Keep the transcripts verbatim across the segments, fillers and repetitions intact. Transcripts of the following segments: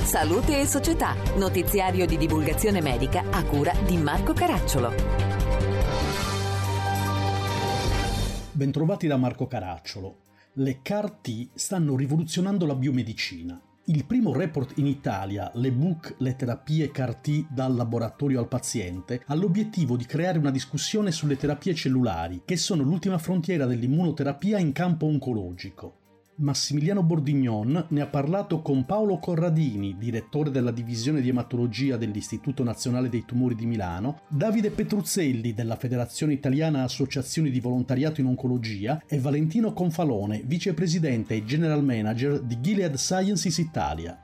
Salute e Società, notiziario di divulgazione medica a cura di Marco Caracciolo. Bentrovati da Marco Caracciolo. Le C A R T stanno rivoluzionando la biomedicina. Il primo report in Italia, l'ebook Le terapie C A R T dal laboratorio al paziente, ha l'obiettivo di creare una discussione sulle terapie cellulari, che sono l'ultima frontiera dell'immunoterapia in campo oncologico. Massimiliano Bordignon ne ha parlato con Paolo Corradini, direttore della divisione di ematologia dell'Istituto Nazionale dei Tumori di Milano, Davide Petruzzelli della Federazione Italiana Associazioni di Volontariato in Oncologia e Valentino Confalone, vicepresidente e general manager di Gilead Sciences Italia.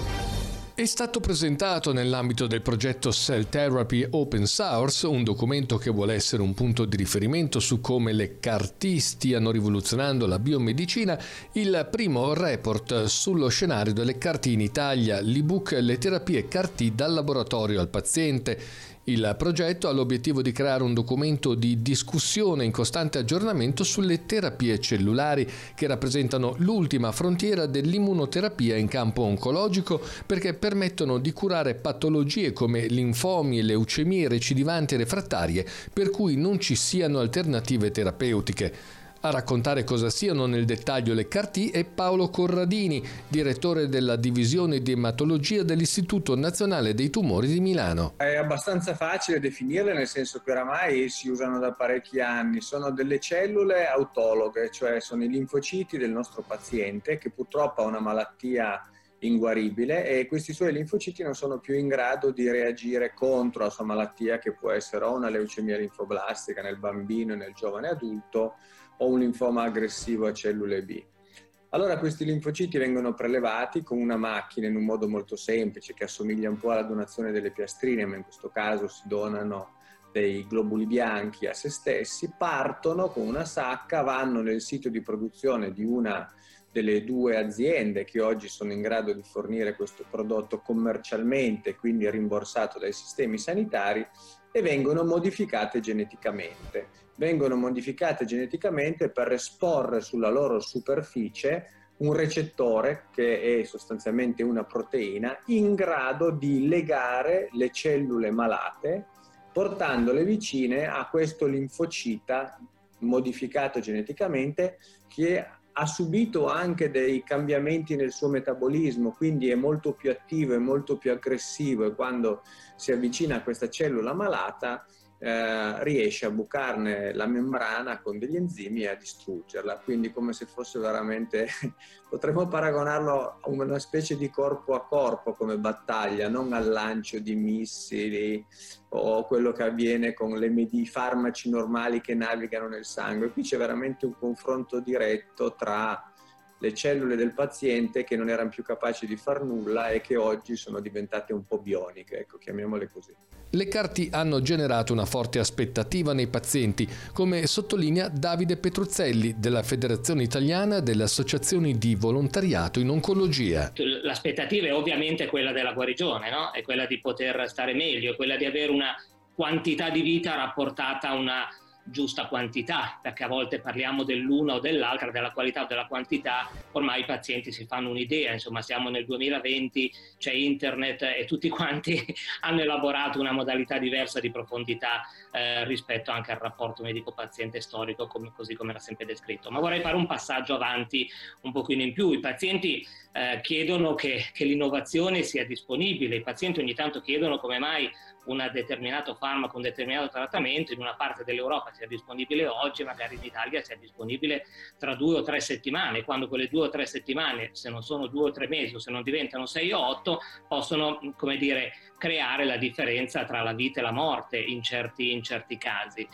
È stato presentato nell'ambito del progetto Cell Therapy Open Source, un documento che vuole essere un punto di riferimento su come le C A R T stiano rivoluzionando la biomedicina, il primo report sullo scenario delle C A R T in Italia, l'ebook Le terapie C A R T dal laboratorio al paziente. Il progetto ha l'obiettivo di creare un documento di discussione in costante aggiornamento sulle terapie cellulari, che rappresentano l'ultima frontiera dell'immunoterapia in campo oncologico, perché permettono di curare patologie come linfomi e leucemie recidivanti e refrattarie, per cui non ci siano alternative terapeutiche. A raccontare cosa siano nel dettaglio le C A R T è Paolo Corradini, direttore della divisione di ematologia dell'Istituto Nazionale dei Tumori di Milano. È abbastanza facile definirle, nel senso che oramai si usano da parecchi anni. Sono delle cellule autologhe, cioè sono i linfociti del nostro paziente che purtroppo ha una malattia inguaribile e questi suoi linfociti non sono più in grado di reagire contro la sua malattia, che può essere o una leucemia linfoblastica nel bambino e nel giovane adulto o un linfoma aggressivo a cellule B. Allora questi linfociti vengono prelevati con una macchina in un modo molto semplice che assomiglia un po' alla donazione delle piastrine, ma in questo caso si donano dei globuli bianchi a se stessi, partono con una sacca, vanno nel sito di produzione di una delle due aziende che oggi sono in grado di fornire questo prodotto commercialmente, quindi rimborsato dai sistemi sanitari, e vengono modificate geneticamente. Vengono modificate geneticamente per esporre sulla loro superficie un recettore, che è sostanzialmente una proteina, in grado di legare le cellule malate, portandole vicine a questo linfocita modificato geneticamente, che ha subito anche dei cambiamenti nel suo metabolismo, quindi è molto più attivo e molto più aggressivo, e quando si avvicina a questa cellula malata eh, riesce a bucarne la membrana con degli enzimi e a distruggerla, quindi come se fosse veramente, potremmo paragonarlo a una specie di corpo a corpo come battaglia, non al lancio di missili o quello che avviene con le med- farmaci normali che navigano nel sangue. Qui c'è veramente un confronto diretto tra le cellule del paziente che non erano più capaci di far nulla e che oggi sono diventate un po' bioniche, ecco, chiamiamole così. Le C A R T hanno generato una forte aspettativa nei pazienti, come sottolinea Davide Petruzzelli della Federazione Italiana delle Associazioni di Volontariato in Oncologia. L'aspettativa è ovviamente quella della guarigione, no? È quella di poter stare meglio, è quella di avere una quantità di vita rapportata a una giusta quantità, perché a volte parliamo dell'una o dell'altra, della qualità o della quantità, ormai i pazienti si fanno un'idea, insomma siamo nel duemilaventi, c'è internet e tutti quanti hanno elaborato una modalità diversa di profondità eh, rispetto anche al rapporto medico-paziente storico, come, così come era sempre descritto. Ma vorrei fare un passaggio avanti un pochino in più. I pazienti eh, chiedono che, che l'innovazione sia disponibile, i pazienti ogni tanto chiedono come mai un determinato farmaco, un determinato trattamento in una parte dell'Europa sia disponibile oggi, magari in Italia sia disponibile tra due o tre settimane, quando quelle due o tre settimane, se non sono due o tre mesi o se non diventano sei o otto, possono, come dire, creare la differenza tra la vita e la morte in certi, in certi casi.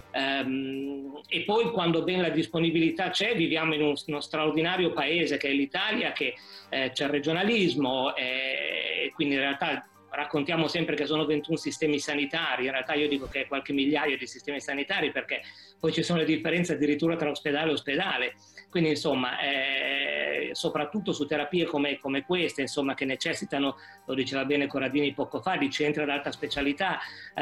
Um, e poi quando ben la disponibilità c'è, viviamo in un, uno straordinario paese che è l'Italia, che eh, c'è il regionalismo e quindi in realtà raccontiamo sempre che sono ventuno sistemi sanitari, in realtà io dico che è qualche migliaio di sistemi sanitari, perché poi ci sono le differenze addirittura tra ospedale e ospedale, quindi insomma eh, soprattutto su terapie come, come queste, insomma, che necessitano, lo diceva bene Corradini poco fa, di centri ad alta specialità.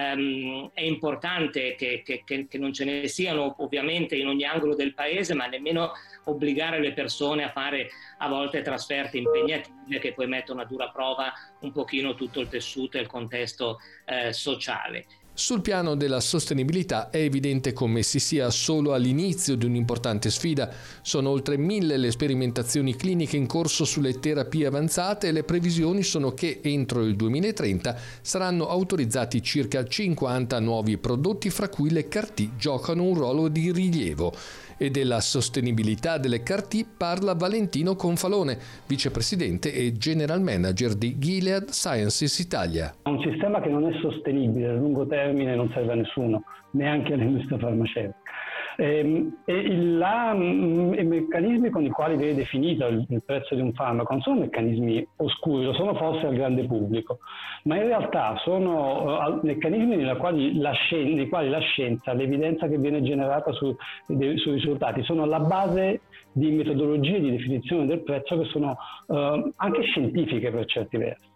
Um, è importante che, che, che, che non ce ne siano ovviamente in ogni angolo del paese, ma nemmeno obbligare le persone a fare a volte trasferte impegnative che poi mettono a dura prova un pochino tutto il tessuto e il contesto eh, sociale. Sul piano della sostenibilità è evidente come si sia solo all'inizio di un'importante sfida. Sono oltre mille le sperimentazioni cliniche in corso sulle terapie avanzate e le previsioni sono che entro il duemilatrenta saranno autorizzati circa cinquanta nuovi prodotti, fra cui le C A R T giocano un ruolo di rilievo. E della sostenibilità delle C A R T parla Valentino Confalone, vicepresidente e general manager di Gilead Sciences Italia. Un sistema che non è sostenibile a lungo termine non serve a nessuno, neanche all'industria farmaceutica. E, e la, i meccanismi con i quali viene definito il, il prezzo di un farmaco non sono meccanismi oscuri, lo sono forse al grande pubblico, ma in realtà sono uh, meccanismi nei quali, la scienza, nei quali la scienza, l'evidenza che viene generata su, de, sui risultati sono alla base di metodologie di definizione del prezzo che sono uh, anche scientifiche per certi versi.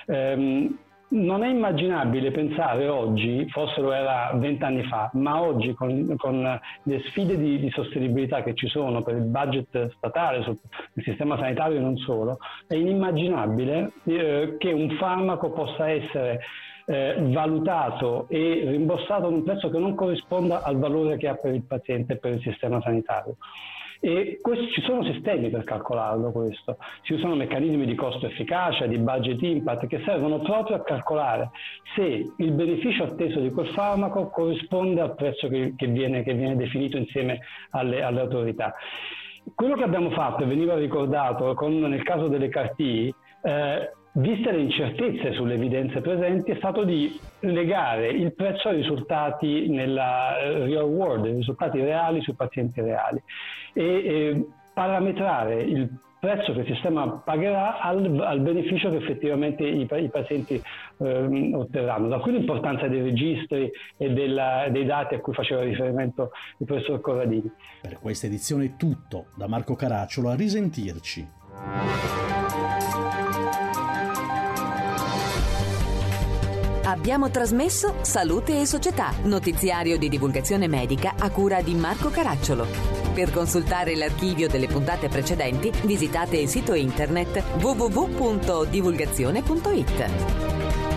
Um, Non è immaginabile pensare oggi, forse lo era vent'anni fa, ma oggi con, con le sfide di, di sostenibilità che ci sono per il budget statale, sul il sistema sanitario e non solo, è inimmaginabile eh, che un farmaco possa essere eh, valutato e rimborsato ad un prezzo che non corrisponda al valore che ha per il paziente e per il sistema sanitario. E questi, ci sono sistemi per calcolarlo questo, si usano meccanismi di costo-efficacia, di budget impact che servono proprio a calcolare se il beneficio atteso di quel farmaco corrisponde al prezzo che, che, viene, che viene definito insieme alle, alle autorità. Quello che abbiamo fatto, e veniva ricordato con, nel caso delle C A R T, eh, viste le incertezze sulle evidenze presenti, è stato di legare il prezzo ai risultati nella real world, ai risultati reali sui pazienti reali, e, e parametrare il prezzo che il sistema pagherà al, al beneficio che effettivamente i, i pazienti eh, otterranno. Da qui l'importanza dei registri e della, dei dati a cui faceva riferimento il professor Corradini. Per questa edizione è tutto. Da Marco Caracciolo, a risentirci. Abbiamo trasmesso Salute e Società, notiziario di divulgazione medica a cura di Marco Caracciolo. Per consultare l'archivio delle puntate precedenti, visitate il sito internet w w w punto divulgazione punto i t.